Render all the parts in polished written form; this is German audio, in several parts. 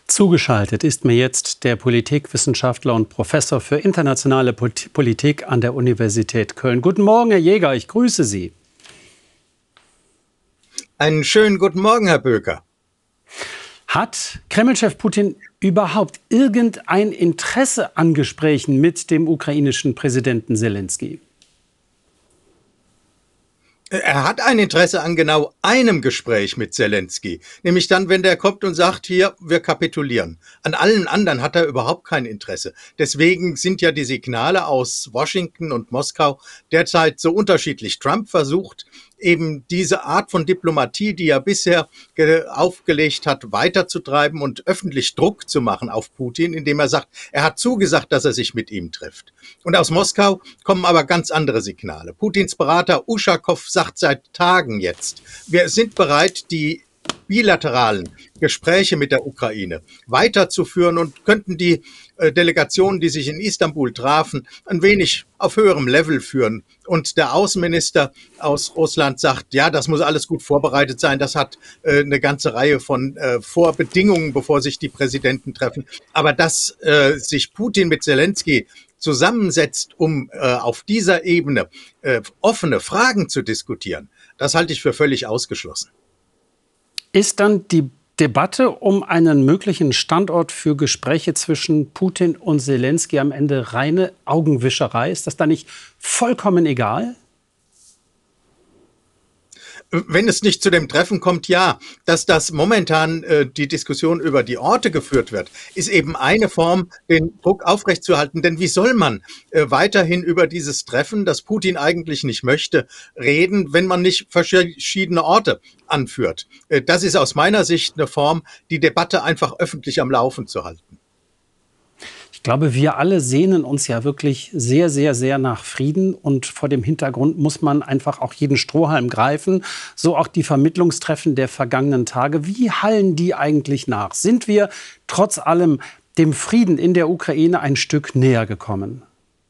Zugeschaltet ist mir jetzt der Politikwissenschaftler und Professor für internationale Politik an der Universität Köln. Guten Morgen, Herr Jäger, ich grüße Sie. Einen schönen guten Morgen, Herr Böker. Hat Kreml-Chef Putin überhaupt irgendein Interesse an Gesprächen mit dem ukrainischen Präsidenten Selenskyj? Er hat ein Interesse an genau einem Gespräch mit Selenskyj, nämlich dann, wenn der kommt und sagt, hier, wir kapitulieren. An allen anderen hat er überhaupt kein Interesse. Deswegen sind ja die Signale aus Washington und Moskau derzeit so unterschiedlich. Trump versucht eben diese Art von Diplomatie, die er bisher aufgelegt hat, weiterzutreiben und öffentlich Druck zu machen auf Putin, indem er sagt, er hat zugesagt, dass er sich mit ihm trifft. Und aus Moskau kommen aber ganz andere Signale. Putins Berater Uschakow sagt seit Tagen jetzt, wir sind bereit, die bilateralen Gespräche mit der Ukraine weiterzuführen und könnten die Delegationen, die sich in Istanbul trafen, ein wenig auf höherem Level führen. Und der Außenminister aus Russland sagt, ja, das muss alles gut vorbereitet sein. Das hat eine ganze Reihe von Vorbedingungen, bevor sich die Präsidenten treffen. Aber dass sich Putin mit Selenskyj zusammensetzt, um auf dieser Ebene offene Fragen zu diskutieren, das halte ich für völlig ausgeschlossen. Ist dann die Debatte um einen möglichen Standort für Gespräche zwischen Putin und Selenskyj am Ende reine Augenwischerei? Ist das da nicht vollkommen egal? Wenn es nicht zu dem Treffen kommt, ja. Dass das momentan die Diskussion über die Orte geführt wird, ist eben eine Form, den Druck aufrechtzuerhalten. Denn wie soll man weiterhin über dieses Treffen, das Putin eigentlich nicht möchte, reden, wenn man nicht verschiedene Orte anführt? Das ist aus meiner Sicht eine Form, die Debatte einfach öffentlich am Laufen zu halten. Ich glaube, wir alle sehnen uns ja wirklich sehr, sehr, sehr nach Frieden. Und vor dem Hintergrund muss man einfach auch jeden Strohhalm greifen. So auch die Vermittlungstreffen der vergangenen Tage. Wie hallen die eigentlich nach? Sind wir trotz allem dem Frieden in der Ukraine ein Stück näher gekommen?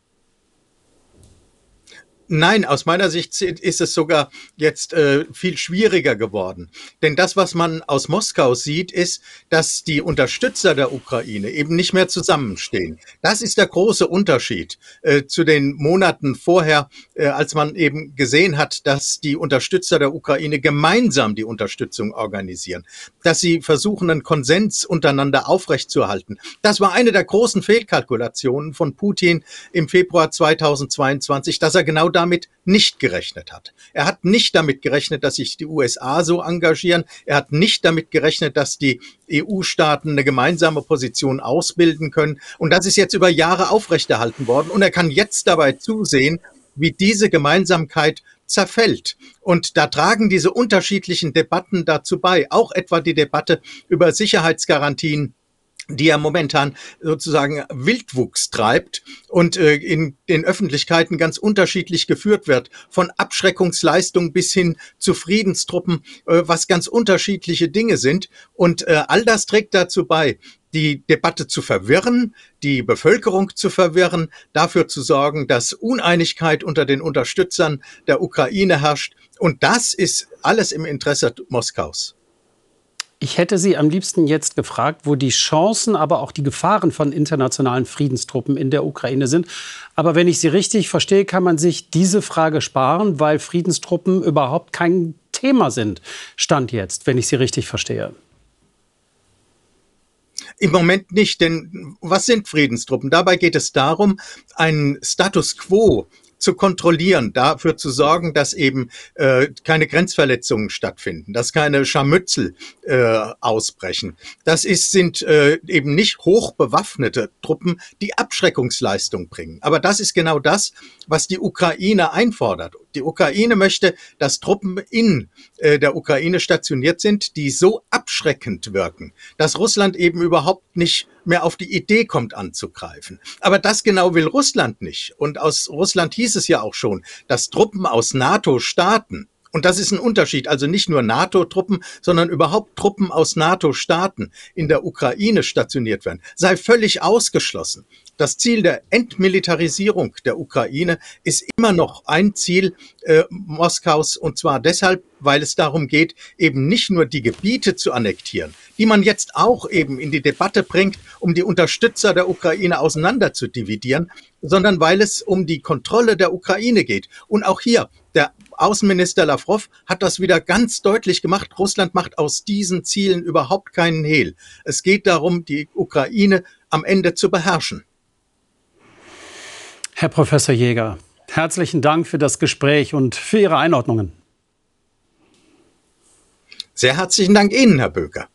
Nein, aus meiner Sicht ist es sogar jetzt viel schwieriger geworden. Denn das, was man aus Moskau sieht, ist, dass die Unterstützer der Ukraine eben nicht mehr zusammenstehen. Das ist der große Unterschied zu den Monaten vorher, als man eben gesehen hat, dass die Unterstützer der Ukraine gemeinsam die Unterstützung organisieren, dass sie versuchen, einen Konsens untereinander aufrechtzuerhalten. Das war eine der großen Fehlkalkulationen von Putin im Februar 2022, dass er genau damit nicht gerechnet hat. Er hat nicht damit gerechnet, dass sich die USA so engagieren. Er hat nicht damit gerechnet, dass die EU-Staaten eine gemeinsame Position ausbilden können. Und das ist jetzt über Jahre aufrechterhalten worden. Und er kann jetzt dabei zusehen, wie diese Gemeinsamkeit zerfällt. Und da tragen diese unterschiedlichen Debatten dazu bei. Auch etwa die Debatte über Sicherheitsgarantien, die ja momentan sozusagen Wildwuchs treibt und in den Öffentlichkeiten ganz unterschiedlich geführt wird, von Abschreckungsleistung bis hin zu Friedenstruppen, was ganz unterschiedliche Dinge sind. Und all das trägt dazu bei, die Debatte zu verwirren, die Bevölkerung zu verwirren, dafür zu sorgen, dass Uneinigkeit unter den Unterstützern der Ukraine herrscht. Und das ist alles im Interesse Moskaus. Ich hätte Sie am liebsten jetzt gefragt, wo die Chancen, aber auch die Gefahren von internationalen Friedenstruppen in der Ukraine sind. Aber wenn ich Sie richtig verstehe, kann man sich diese Frage sparen, weil Friedenstruppen überhaupt kein Thema sind, Stand jetzt, wenn ich Sie richtig verstehe. Im Moment nicht, denn was sind Friedenstruppen? Dabei geht es darum, einen Status quo zu kontrollieren, dafür zu sorgen, dass eben keine Grenzverletzungen stattfinden, dass keine Scharmützel ausbrechen. Das sind eben nicht hochbewaffnete Truppen, die Abschreckungsleistung bringen. Aber das ist genau das, was die Ukraine einfordert. Die Ukraine möchte, dass Truppen in der Ukraine stationiert sind, die so abschreckend wirken, dass Russland eben überhaupt nicht mehr auf die Idee kommt, anzugreifen. Aber das genau will Russland nicht. Und aus Russland hieß es ja auch schon, dass Truppen aus NATO-Staaten, und das ist ein Unterschied, also nicht nur NATO-Truppen, sondern überhaupt Truppen aus NATO-Staaten in der Ukraine stationiert werden, sei völlig ausgeschlossen. Das Ziel der Entmilitarisierung der Ukraine ist immer noch ein Ziel Moskaus, und zwar deshalb, weil es darum geht, eben nicht nur die Gebiete zu annektieren, die man jetzt auch eben in die Debatte bringt, um die Unterstützer der Ukraine auseinander zu dividieren, sondern weil es um die Kontrolle der Ukraine geht. Und auch hier, der Außenminister Lavrov hat das wieder ganz deutlich gemacht. Russland macht aus diesen Zielen überhaupt keinen Hehl. Es geht darum, die Ukraine am Ende zu beherrschen. Herr Professor Jäger, herzlichen Dank für das Gespräch und für Ihre Einordnungen. Sehr herzlichen Dank Ihnen, Herr Böker.